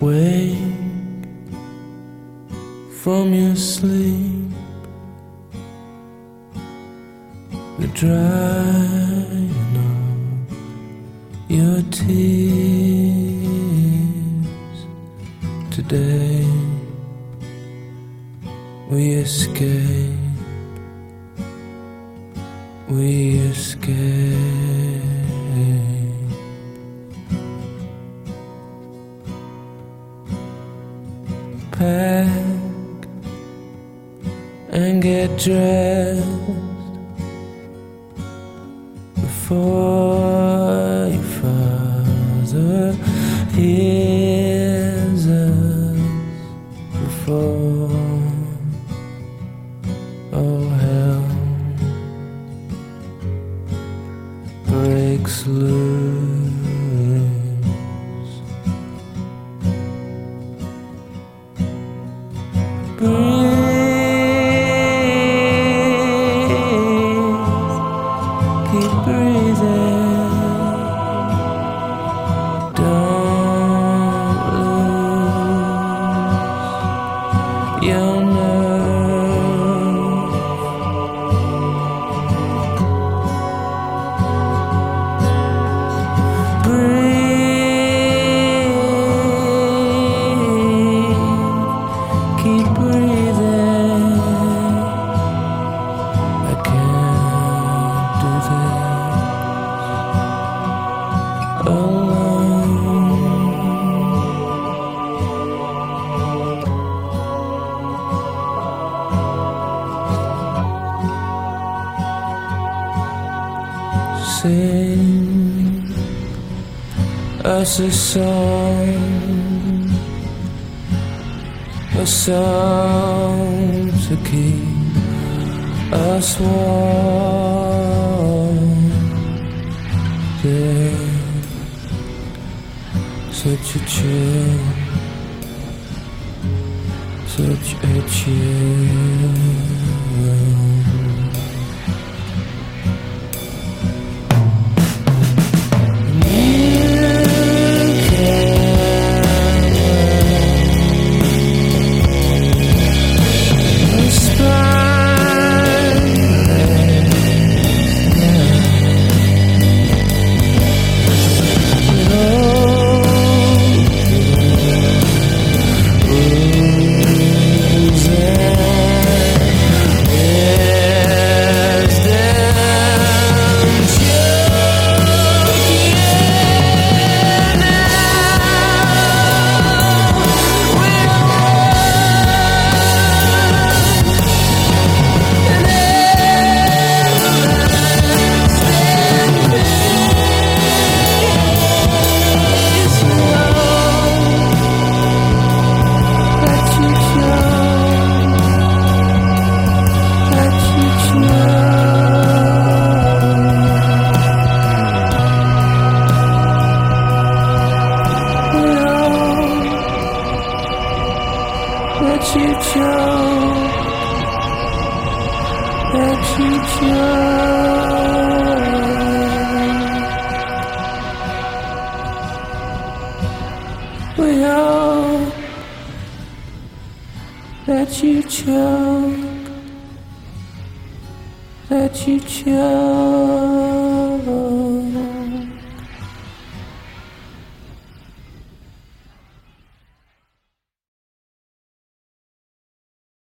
Wake from your sleep, the drying of your tears. Today we escape, we escape. Pack and get dressed before your father hears us, before all hell breaks loose. Keep breathing, don't lose your nerve. Breathe, keep breathing. I can't do this alone. Sing us a song to keep us warm. There's such a chill, such a chill. Let you choke, let you choke. We all let you choke, let you choke.